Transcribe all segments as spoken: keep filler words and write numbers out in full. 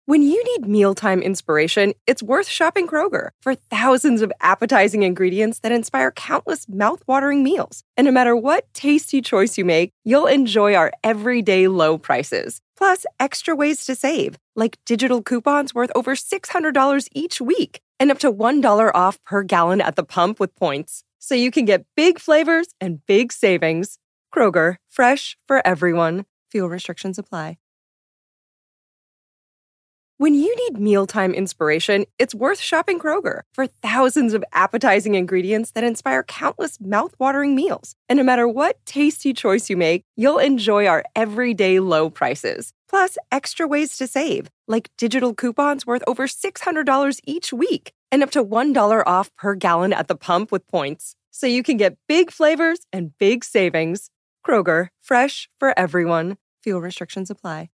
When you need mealtime inspiration, it's worth shopping Kroger for thousands of appetizing ingredients that inspire countless mouth-watering meals. And no matter what tasty choice you make, you'll enjoy our everyday low prices. Plus, extra ways to save, like digital coupons worth over six hundred dollars each week and up to one dollar off per gallon at the pump with points. So you can get big flavors and big savings. Kroger, fresh for everyone. Fuel restrictions apply. When you need mealtime inspiration, it's worth shopping Kroger for thousands of appetizing ingredients that inspire countless mouth-watering meals. And no matter what tasty choice you make, you'll enjoy our everyday low prices. Plus, extra ways to save, like digital coupons worth over six hundred dollars each week and up to one dollar off per gallon at the pump with points. So you can get big flavors and big savings. Kroger, fresh for everyone. Fuel restrictions apply.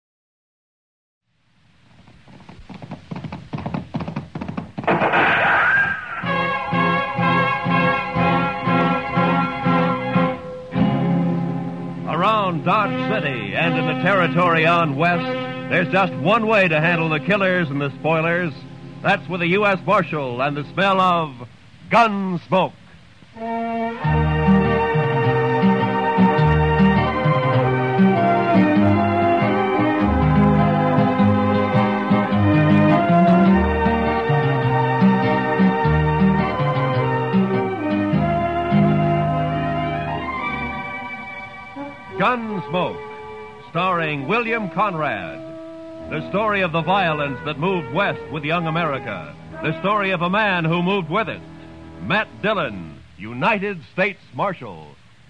Around Dodge City and in the territory on west, there's just one way to handle the killers and the spoilers. That's with a U S Marshal and the smell of gun smoke. Gunsmoke, starring William Conrad. The story of the violence that moved west with young America. The story of a man who moved with it. Matt Dillon, United States Marshal.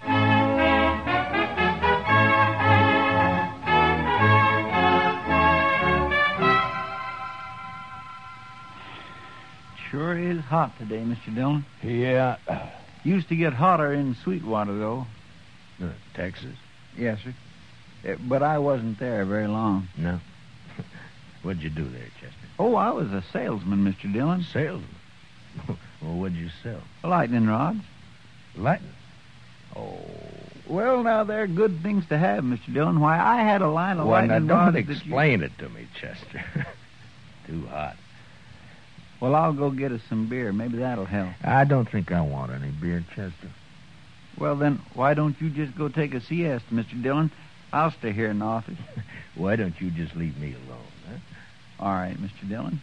Sure is hot today, Mister Dillon. Yeah. Used to get hotter in Sweetwater, though. Uh, Texas? Yes, sir. Uh, but I wasn't there very long. No. What'd you do there, Chester? Oh, I was a salesman, Mister Dillon. Salesman? Well, what'd you sell? Lightning rods. Lightning? Oh, well, now, they're good things to have, Mister Dillon. Why, I had a line of well, lightning now, rods don't that explain you... it to me, Chester. Too hot. Well, I'll go get us some beer. Maybe that'll help. I don't think I want any beer, Chester. Well, then, why don't you just go take a siesta, Mister Dillon? I'll stay here in the office. Why don't you just leave me alone, huh? All right, Mister Dillon.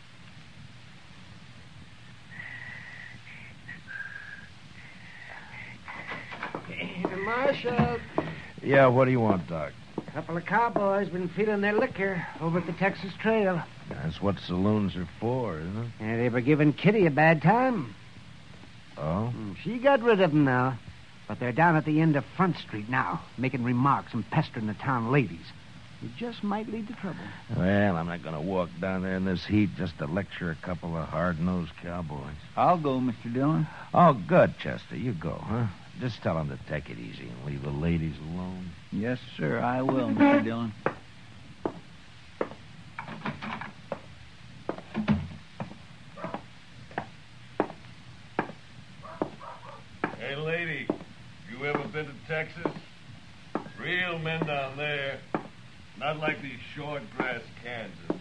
Marshal. Yeah, what do you want, Doc? A couple of cowboys been feeding their liquor over at the Texas Trail. That's what saloons are for, isn't it? And they were giving Kitty a bad time. Oh? She got rid of them now. But they're down at the end of Front Street now, making remarks and pestering the town ladies. It just might lead to trouble. Well, I'm not going to walk down there in this heat just to lecture a couple of hard-nosed cowboys. I'll go, Mister Dillon. Oh, good, Chester. You go, huh? Just tell them to take it easy and leave the ladies alone. Yes, sir, I will, Mister Dillon. Hey, lady, you ever been to Texas? Real men down there. Not like these short grass Kansas.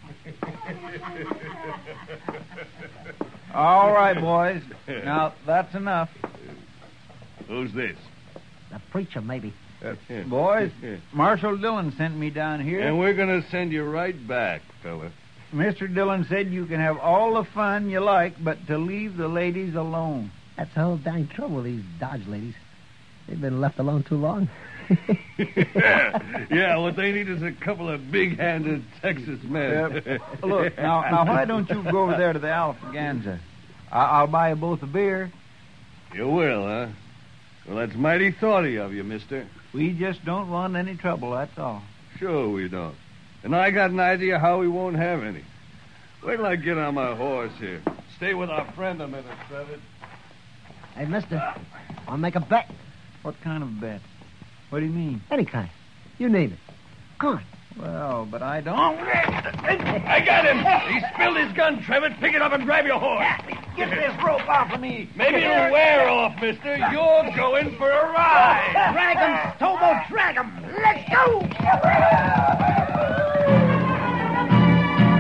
All right, boys. Now, that's enough. Who's this? The preacher, maybe. Boys, Marshal Dillon sent me down here. And we're going to send you right back, fella. Mister Dillon said you can have all the fun you like, but to leave the ladies alone. That's the whole dang trouble with these Dodge ladies. They've been left alone too long. yeah, yeah, what they need is a couple of big-handed Texas men. Yep. Look, now, now, why don't you go over there to the Alfaganza? I- I'll buy you both a beer. You will, huh? Well, that's mighty thoughty of you, mister. We just don't want any trouble, that's all. Sure we don't. And I got an idea how we won't have any. Wait till I get on my horse here. Stay with our friend a minute, Trevor. Hey, mister, I'll make a bet. What kind of bet? What do you mean? Any kind. You name it. Come on. Well, but I don't... I got him! He spilled his gun, Trevor. Pick it up and grab your horse. Get this rope off of me. Maybe it'll wear off, mister. You're going for a ride. Drag him, Tobo, drag him. Let's go!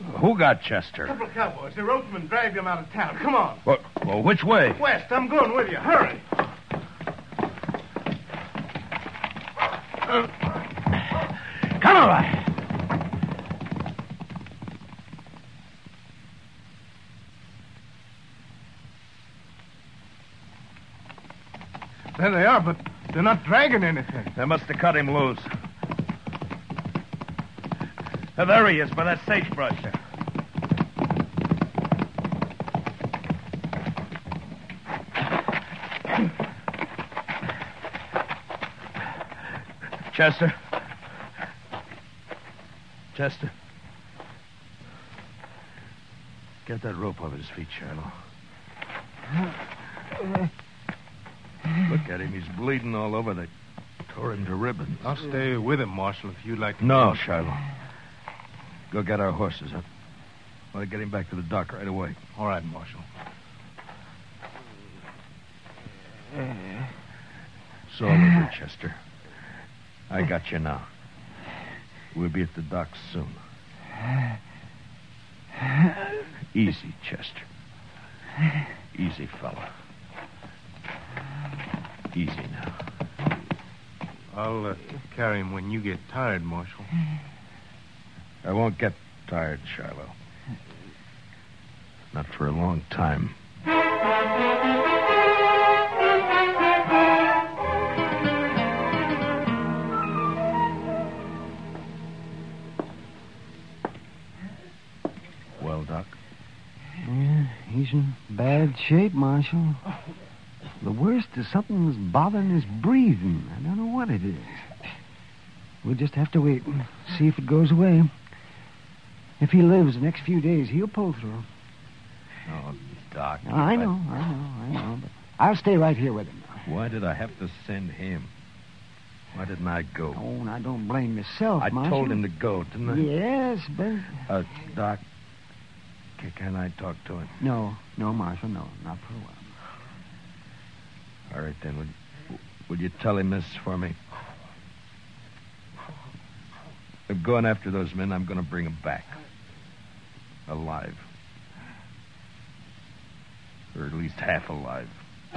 Who got Chester? A couple of cowboys. The ropesman dragged him out of town. Come on. Well, well, which way? West, I'm going with you. Hurry. Come on, right. There they are, but they're not dragging anything. They must have cut him loose. Oh, there he is, by that sagebrush. Chester. Chester. Get that rope off his feet, Shiloh. Look at him. He's bleeding all over. They tore him to ribbons. I'll stay with him, Marshal, if you'd like to. No, Shiloh. Go get our horses. I want to get him back to the dock right away. All right, Marshal. It's all over, Chester. I got you now. We'll be at the dock soon. Easy, Chester. Easy, fella. Easy now. I'll uh, carry him when you get tired, Marshal. I won't get tired, Shiloh. Not for a long time. Well, Doc? Yeah, he's in bad shape, Marshal. The worst is something's bothering his breathing. I don't know what it is. We'll just have to wait and see if it goes away. If he lives the next few days, he'll pull through. Oh, Doc. I know, I know, I know. But I'll stay right here with him now. Why did I have to send him? Why didn't I go? Oh, and I don't blame myself, I Marshal. told him to go, didn't I? Yes, but... Uh, Doc, c- can I talk to him? No, no, Marshal, no, not for a while. All right, then. Would, would you tell him this for me? I'm going after those men. I'm going to bring them back. Alive. Or at least half alive.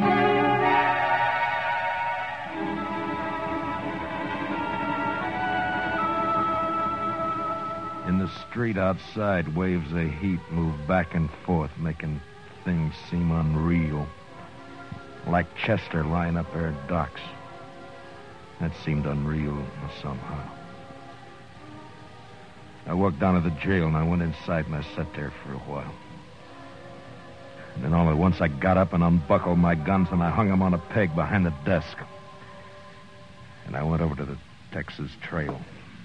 In the street outside, waves of heat move back and forth, making things seem unreal. Like Chester lying up there at docks. That seemed unreal somehow. I walked down to the jail and I went inside and I sat there for a while. And then all at once I got up and unbuckled my guns and I hung them on a peg behind the desk. And I went over to the Texas Trail.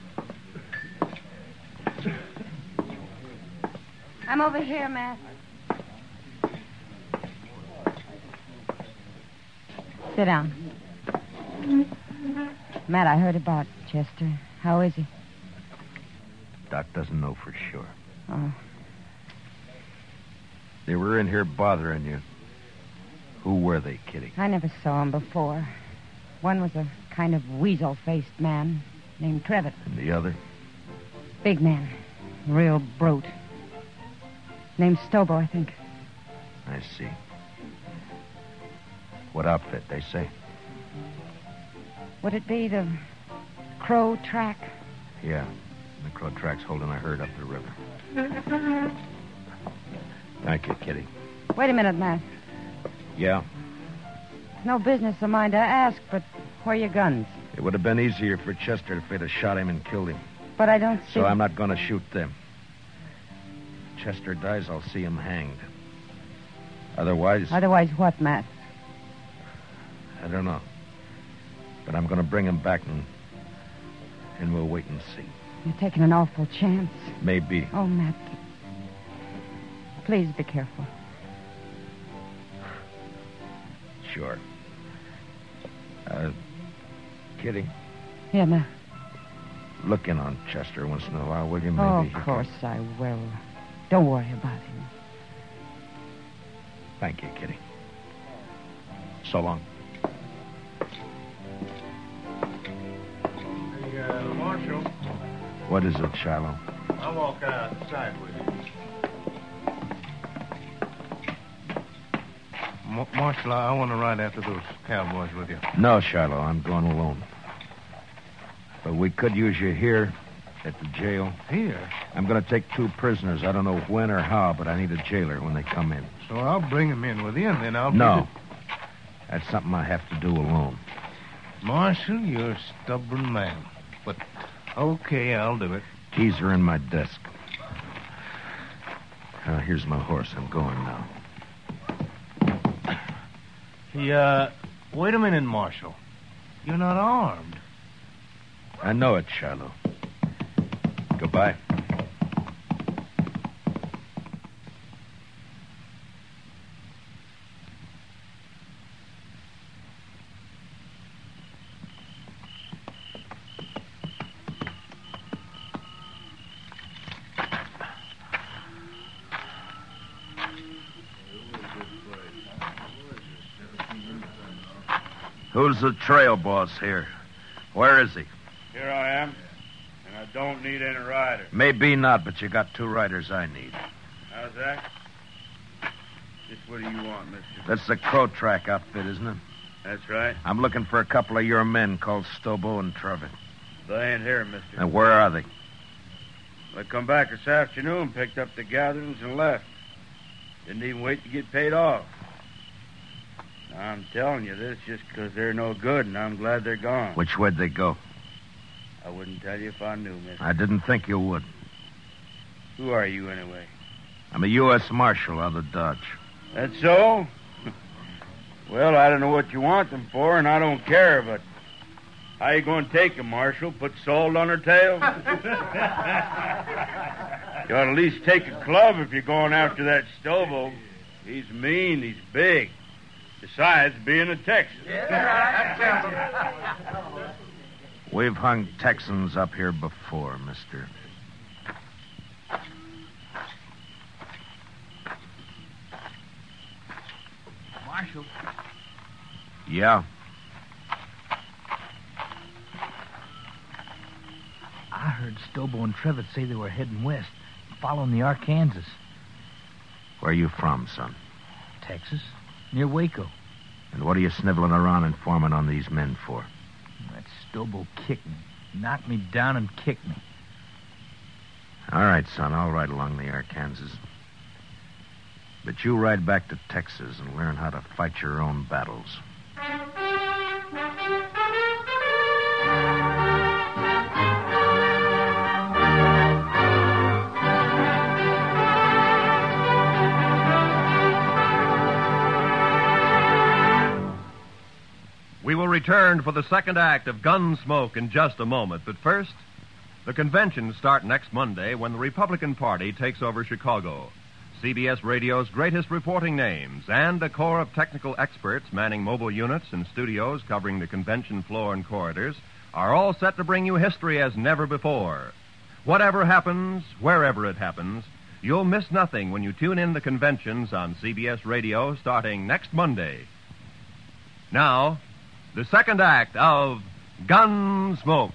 I'm over here, Matt. Sit down. Matt, I heard about Chester. How is he? Doc doesn't know for sure. Oh. They were in here bothering you. Who were they, Kitty? I never saw him before. One was a kind of weasel-faced man named Trevitt. And the other? Big man. Real brute. Named Stobo, I think. I see. What outfit, they say? Would it be the Crow Track? Yeah. The Crow Track's holding a herd up the river. Thank you, Kitty. Wait a minute, Matt. Yeah? It's no business of mine to ask, but where are your guns? It would have been easier for Chester if they'd have shot him and killed him. But I don't see... So I'm not going to shoot them. Chester dies, I'll see him hanged. Otherwise... Otherwise what, Matt? I don't know. But I'm going to bring him back and... and we'll wait and see. You're taking an awful chance. Maybe. Oh, Matt. Please be careful. Sure. Uh, Kitty, Here, Matt. look in on Chester once in a while, will you? Maybe Oh, he of can- course I will. Don't worry about him. Thank you, Kitty. So long. Hey, uh, Marshal, What is it, Shiloh? I'll walk outside with you. M- Marshal, I want to ride after those cowboys with you. No, Shiloh, I'm going alone. But we could use you here at the jail. Here? I'm going to take two prisoners. I don't know when or how, but I need a jailer when they come in. So I'll bring them in with you, and then I'll... No. That's something I have to do alone. Marshal, you're a stubborn man. But, okay, I'll do it. Keys are in my desk. Uh, here's my horse. I'm going now. Hey, uh, wait a minute, Marshal. You're not armed. I know it, Shiloh. Goodbye. Who's the trail boss here? Where is he? Here I am, and I don't need any riders. Maybe not, but you got two riders I need. How's that? Just what do you want, mister? That's the Crow Track outfit, isn't it? That's right. I'm looking for a couple of your men called Stobo and Trevitt. They ain't here, mister. And where are they? They come back this afternoon, picked up the gatherings, and left. Didn't even wait to get paid off. I'm telling you this just because they're no good, and I'm glad they're gone. Which way'd they go? I wouldn't tell you if I knew, mister. I didn't think you would. Who are you, anyway? I'm a U S Marshal out of Dodge. That's so? Well, I don't know what you want them for, and I don't care, but how you going to take them, Marshal? Put salt on her tail? You ought to at least take a club if you're going after that Stobo. He's mean, he's big. Besides being a Texan. We've hung Texans up here before, mister. Marshal. Yeah? I heard Stobo and Trevitt say they were heading west, following the Arkansas. Where are you from, son? Texas, near Waco. And what are you sniveling around informing on these men for? That Stobo kicked me, knocked me down and kicked me. All right, son, I'll ride along the Arkansas. But you ride back to Texas and learn how to fight your own battles. We will return for the second act of Gunsmoke in just a moment. But first, the conventions start next Monday when the Republican Party takes over Chicago. C B S Radio's greatest reporting names and a corps of technical experts manning mobile units and studios covering the convention floor and corridors are all set to bring you history as never before. Whatever happens, wherever it happens, you'll miss nothing when you tune in the conventions on C B S Radio starting next Monday. Now, the second act of Gunsmoke.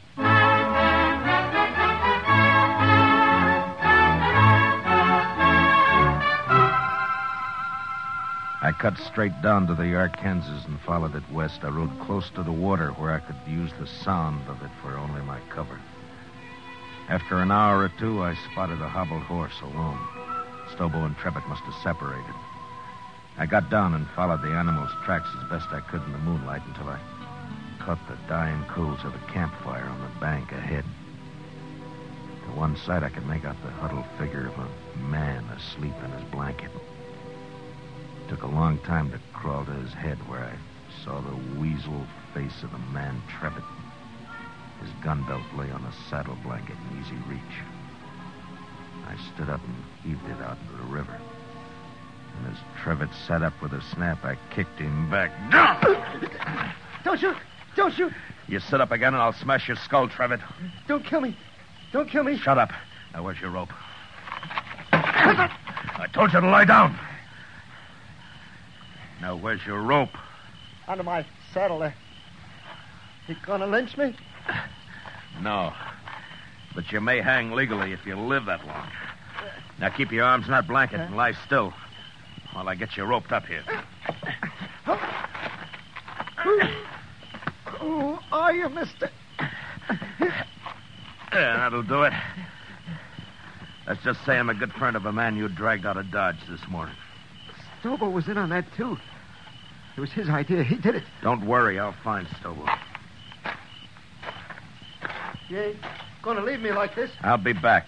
I cut straight down to the Arkansas and followed it west. I rode close to the water where I could use the sound of it for only my cover. After an hour or two, I spotted a hobbled horse alone. Stobo and Trevitt must have separated. I got down and followed the animal's tracks as best I could in the moonlight until I caught the dying coals of a campfire on the bank ahead. To one side, I could make out the huddled figure of a man asleep in his blanket. It took a long time to crawl to his head where I saw the weasel face of the man Trevitt. His gun belt lay on a saddle blanket in easy reach. I stood up and heaved it out into the river. And as Trevitt sat up with a snap, I kicked him back. Don't shoot! Don't shoot! You sit up again and I'll smash your skull, Trevitt. Don't kill me. Don't kill me. Shut up. Now, where's your rope? I told you to lie down. Now, where's your rope? Under my saddle there. You gonna lynch me? No. But you may hang legally if you live that long. Now keep your arms in that blanket and lie still while I get you roped up here. Who are you, mister? Yeah, that'll do it. Let's just say I'm a good friend of a man you dragged out of Dodge this morning. Stobo was in on that, too. It was his idea. He did it. Don't worry. I'll find Stobo. You ain't gonna leave me like this. I'll be back.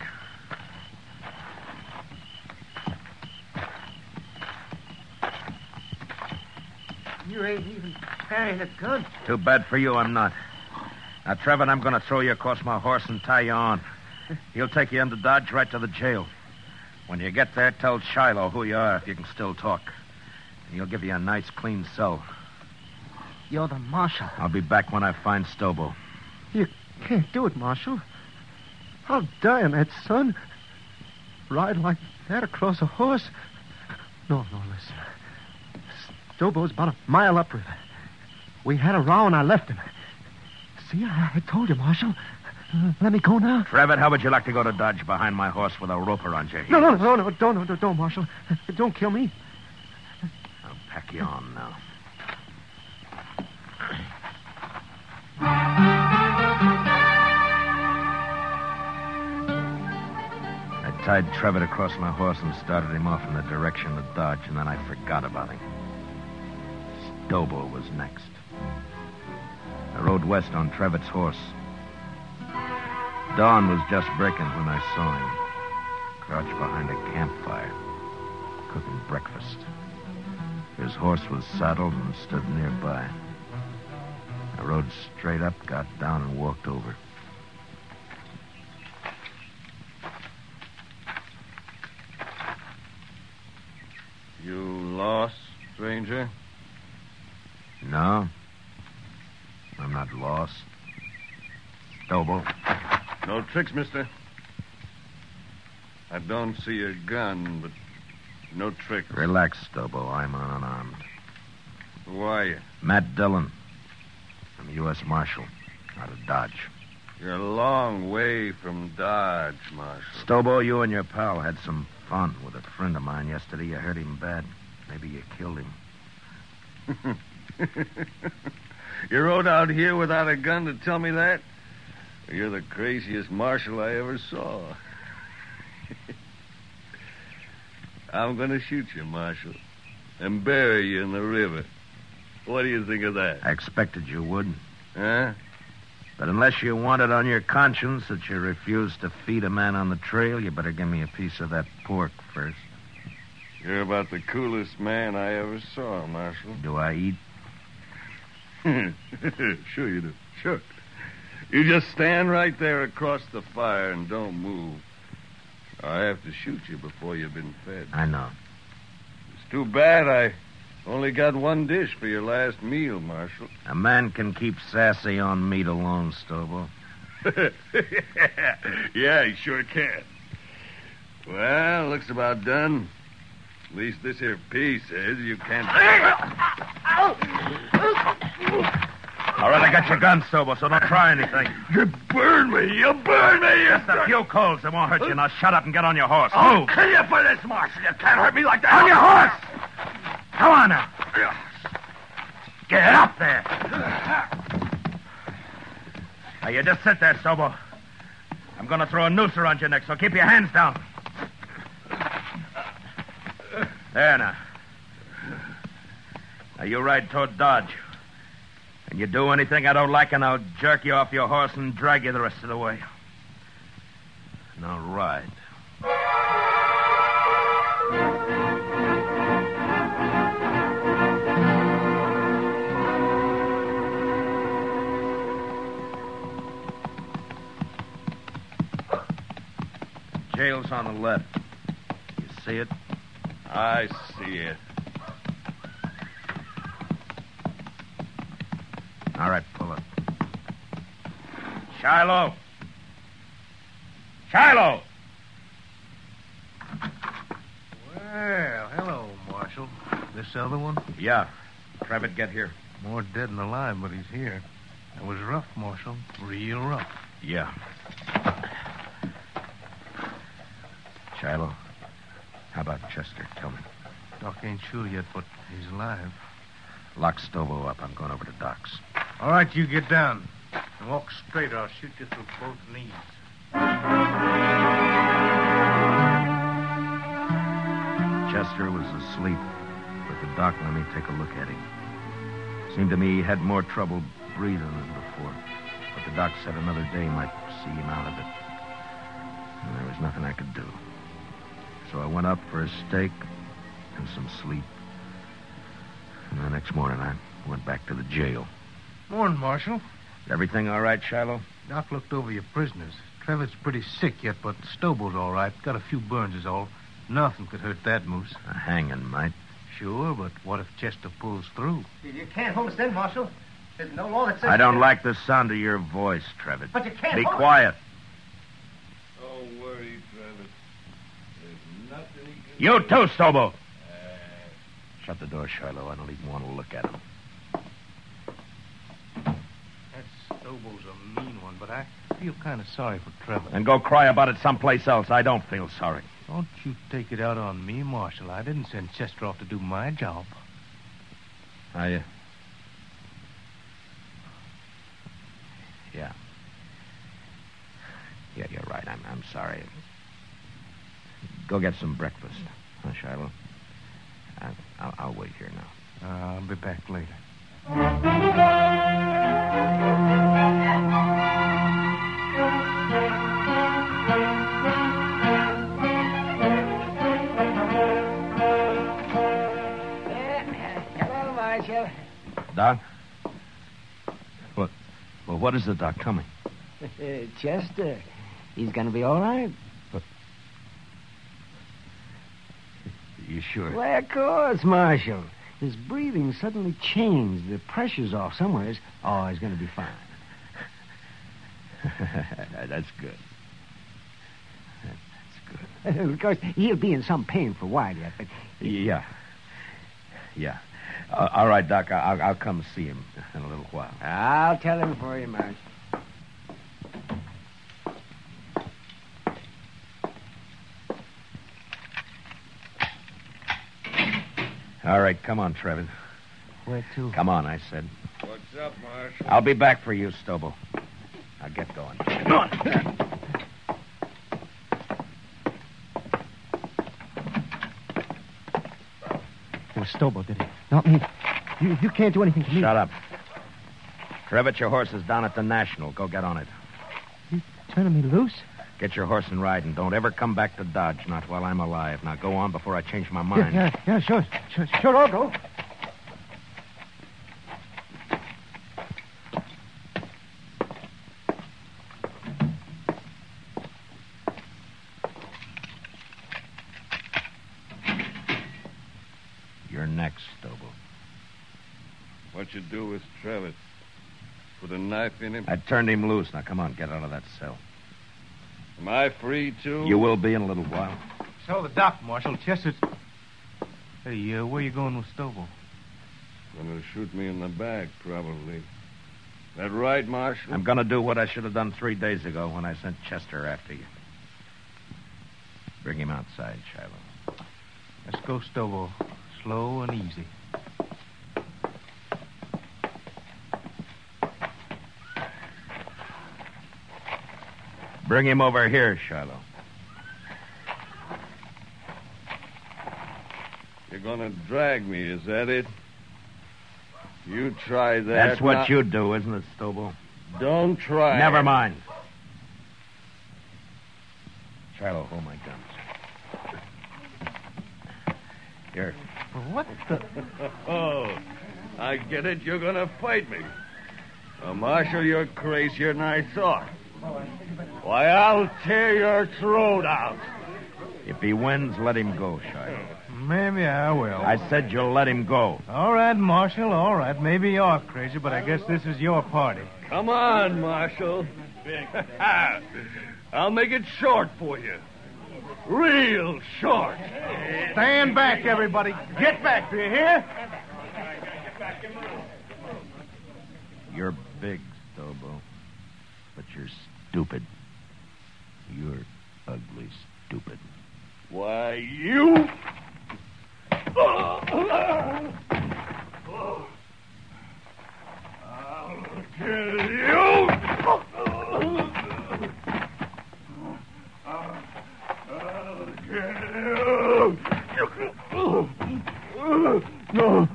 You ain't even carrying a gun. Too bad for you, I'm not. Now, Trevor, I'm going to throw you across my horse and tie you on. He'll take you into Dodge right to the jail. When you get there, tell Shiloh who you are if you can still talk. And he'll give you a nice, clean cell. You're the marshal. I'll be back when I find Stobo. You can't do it, Marshal. I'll die in that sun. Ride like that across a horse. No, no, listen. Stobo's about a mile upriver. We had a row and I left him. See, I, I told you, Marshal. Uh, let me go now. Trevor, how would you like to go to Dodge behind my horse with a rope around your heels? No, no, no, no, don't, no, don't, Marshal. Don't kill me. I'll pack you on now. I tied Trevor across my horse and started him off in the direction of Dodge, and then I forgot about him. Stobo was next. I rode west on Trevitt's horse. Dawn was just breaking when I saw him, crouched behind a campfire, cooking breakfast. His horse was saddled and stood nearby. I rode straight up, got down, and walked over. You lost, stranger? No. I'm not lost. Stobo. No tricks, mister. I don't see a gun, but no tricks. Relax, Stobo. I'm unarmed. Who are you? Matt Dillon. I'm a U S Marshal out of Dodge. You're a long way from Dodge, Marshal. Stobo, you and your pal had some fun with a friend of mine yesterday. You hurt him bad. Maybe you killed him. You rode out here without a gun to tell me that? You're the craziest marshal I ever saw. I'm going to shoot you, Marshal, and bury you in the river. What do you think of that? I expected you would. Huh? But unless you want it on your conscience that you refused to feed a man on the trail, you better give me a piece of that pork first. You're about the coolest man I ever saw, Marshal. Do I eat? Sure you do. Sure. You just stand right there across the fire and don't move. I have to shoot you before you've been fed. I know. It's too bad I only got one dish for your last meal, Marshal. A man can keep sassy on meat alone, Stobo. Yeah, he sure can. Well, looks about done. At least this here piece says you can't... All right, I got your gun, Stobo, so don't try anything. You burn me! You burn me! You Just a few coals. It won't hurt you. Now shut up and get on your horse. I'll Move. kill you for this, Marshal. You can't hurt me like that. On your horse! Come on now. Get up there. Now, you just sit there, Stobo. I'm going to throw a noose around your neck, so keep your hands down. There now. Now, you ride toward Dodge. And you do anything I don't like, and I'll jerk you off your horse and drag you the rest of the way. Now ride. Jail's on the left. You see it? I see it. All right, pull up. Shiloh! Shiloh! Well, hello, Marshal. This other one? Yeah. Trevitt, get here. More dead than alive, but he's here. It was rough, Marshal. Real rough. Yeah. Shiloh, How about Chester? Tell me. Doc ain't sure yet, but he's alive. Lock Stobo up. I'm going over to Doc's. All right, you get down. And walk straight, or I'll shoot you through both knees. Chester was asleep, but the doc let me take a look at him. Seemed to me he had more trouble breathing than before, but the doc said another day might see him out of it. And there was nothing I could do. So I went up for a steak and some sleep. And the next morning I went back to the jail. Morning, Marshal. Is everything all right, Shiloh? Doc looked over your prisoners. Trevor's pretty sick yet, but Stobo's all right. Got a few burns is all. Nothing could hurt that moose. A hanging might. Sure, but what if Chester pulls through? You can't hold us then, Marshal. There's no law that says... I don't like the sound of your voice, Trevor. But you can't Be hold us. quiet. Don't worry, Travis. There's nothing he can You do. too, Stobo. Uh, Shut the door, Shiloh. I don't even want to look at him. That Stobo's a mean one, but I feel kind of sorry for Trevor. And go cry about it someplace else. I don't feel sorry. Don't you take it out on me, Marshal. I didn't send Chester off to do my job. I, uh... Yeah. Yeah, you're right. I'm, I'm sorry. Go get some breakfast, huh, Shiloh? I, I'll, I'll wait here now. Uh, I'll be back later. Hello, Marshal. Doc? What? Well, what is the doc coming? Chester. He's going to be all right. You sure? Why, of course, Marshal. His breathing suddenly changed. The pressure's off somewhere. Oh, he's going to be fine. That's good. That's good. Of course, he'll be in some pain for a while yet, but... Yeah. Yeah. Uh, all right, Doc. I'll, I'll come see him in a little while. I'll tell him for you, Marshal. All right, come on, Trevor. Where to? Come on, I said. what's up, Marshal? I'll be back for you, Stobo. Now get going. Come on. It was Stobo, did he? Not me. You, you can't do anything to me. Shut up. Trevitt, your horse is down at the National. Go get on it. You turning me loose? Get your horse and ride, and don't ever come back to Dodge, not while I'm alive. Now go on before I change my mind. Yeah, yeah, yeah, sure. Sure, sure I'll go. You're next, Stobo. What you do with Travis? Put a knife in him? I turned him loose. Now come on, get out of that cell. Am I free, too? You will be in a little while. So the doc, Marshal. Chester's... Hey, uh, where you going with Stobo? Gonna shoot me in the back, probably. That right, Marshal? I'm going to do what I should have done three days ago when I sent Chester after you. Bring him outside, Shiloh. Let's go, Stobo. Slow and easy. Bring him over here, Shiloh. You're gonna drag me, is that it? You try that. That's what now. you do, isn't it, Stobo? Don't try. Never mind. Shiloh, hold my guns. Here. What the... Oh, I get it. You're gonna fight me. Well, Marshal, you're crazier than I thought. Why, I'll tear your throat out. If he wins, let him go, Shiloh. Maybe I will. I said you'll let him go. All right, Marshal, all right. Maybe you're crazy, but I guess this is your party. Come on, Marshal. I'll make it short for you. Real short. Stand back, everybody. Get back, do you hear? You're big, Stobo, but you're stupid. You're ugly stupid. Why, you... I'll kill you! I'll kill you! No!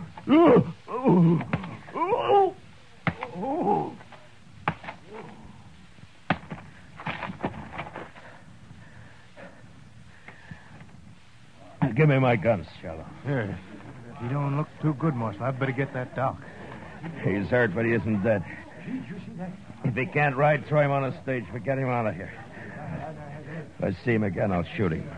Give me my guns, Shallow. Here. You don't look too good, Marshal. I'd better get that doc. He's hurt, but he isn't dead. If he can't ride, throw him on a stage, but get him out of here. If I see him again, I'll shoot him.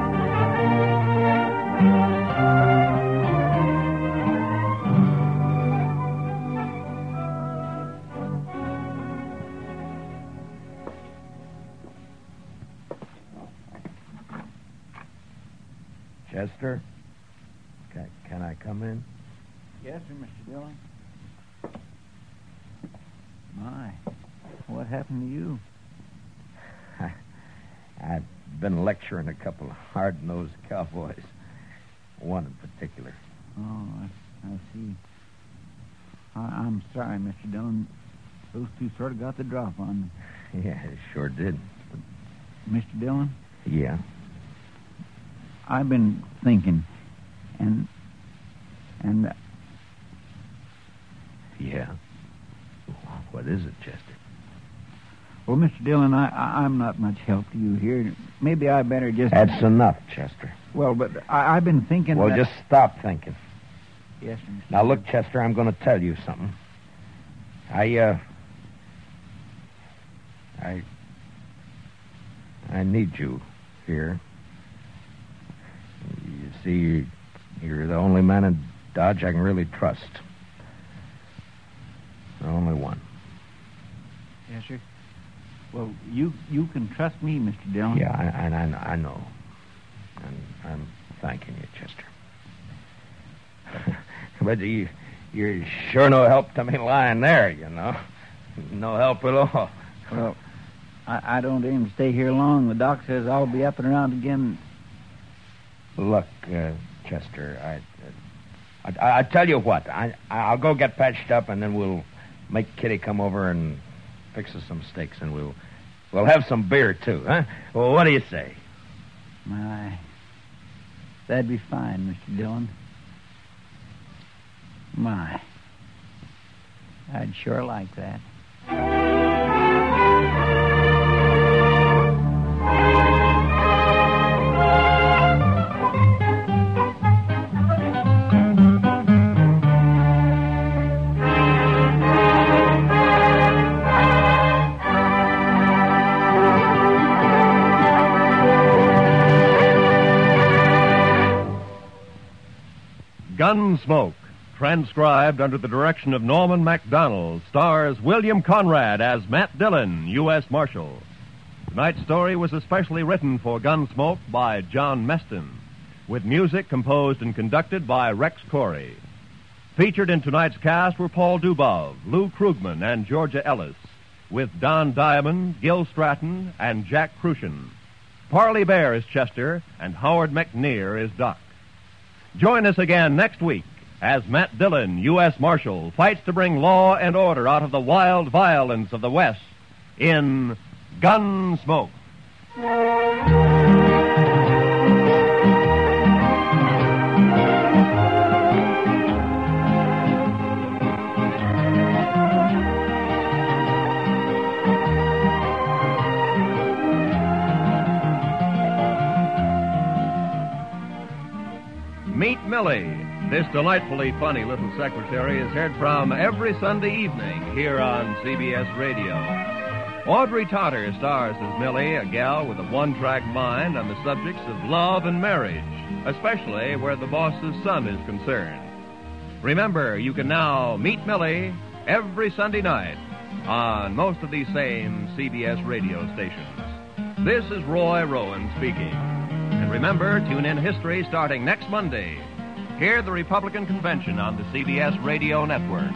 Chester? Can, can I come in? Yes, sir, Mister Dillon. My, what happened to you? I, I've been lecturing a couple of hard-nosed cowboys. One in particular. Oh, I, I see. I, I'm sorry, Mister Dillon. Those two sort of got the drop on me. Yeah, it sure did. Mister Dillon? Yeah? I've been thinking, and, and... Uh, yeah? What is it, Chester? Well, Mister Dillon, I, I, I'm not much help to you here. Maybe I better just... That's enough, Chester. Well, but I, I've been thinking Well, that... just stop thinking. Yes, sir, Mister Now, look, Chester, I'm going to tell you something. I, uh... I... I need you here. You see, you're the only man in Dodge I can really trust. The only one. Yes, sir. Well, you you can trust me, Mister Dillon. Yeah, I, I, I I know. And I'm thanking you, Chester. But you, you're sure no help to me lying there, you know. No help at all. Well, I, I don't aim to stay here long. The doc says I'll be up and around again. Look, uh, Chester, I, uh, I, I tell you what, I, I'll go get patched up, and then we'll make Kitty come over and fix us some steaks, and we'll, we'll have some beer too, huh? Well, what do you say? My, that'd be fine, Mister Dillon. My, I'd sure like that. Gunsmoke, transcribed under the direction of Norman MacDonald, stars William Conrad as Matt Dillon, U S Marshal. Tonight's story was especially written for Gunsmoke by John Meston, with music composed and conducted by Rex Corey. Featured in tonight's cast were Paul Dubov, Lou Krugman, and Georgia Ellis, with Don Diamond, Gil Stratton, and Jack Crucian. Parley Bear is Chester, and Howard McNear is Doc. Join us again next week as Matt Dillon, U S Marshal, fights to bring law and order out of the wild violence of the West in Gunsmoke. Meet Millie. This delightfully funny little secretary is heard from every Sunday evening here on C B S Radio. Audrey Totter stars as Millie, a gal with a one-track mind on the subjects of love and marriage, especially where the boss's son is concerned. Remember, you can now meet Millie every Sunday night on most of these same C B S radio stations. This is Roy Rowan speaking. And remember, tune in History starting next Monday. Hear the Republican Convention on the C B S Radio Network.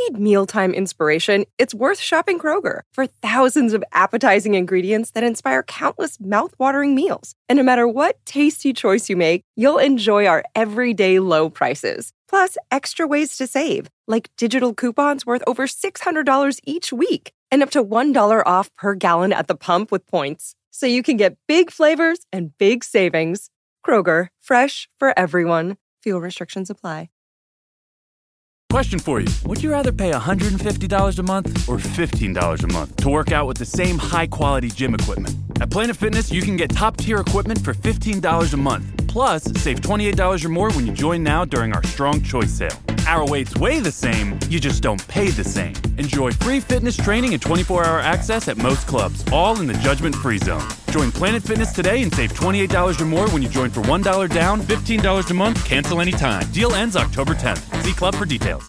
need mealtime inspiration, it's worth shopping Kroger for thousands of appetizing ingredients that inspire countless mouth-watering meals. And no matter what tasty choice you make, you'll enjoy our everyday low prices. Plus, extra ways to save, like digital coupons worth over six hundred dollars each week and up to one dollar off per gallon at the pump with points. So you can get big flavors and big savings. Kroger, fresh for everyone. Fuel restrictions apply. Question for you. Would you rather pay one hundred fifty dollars a month or fifteen dollars a month to work out with the same high-quality gym equipment? At Planet Fitness, you can get top-tier equipment for fifteen dollars a month. Plus, save twenty-eight dollars or more when you join now during our Strong Choice sale. Our weights weigh the same, you just don't pay the same. Enjoy free fitness training and twenty-four hour access at most clubs, all in the judgment-free zone. Join Planet Fitness today and save twenty-eight dollars or more when you join for one dollar down, fifteen dollars a month, cancel anytime. Deal ends October tenth. See club for details.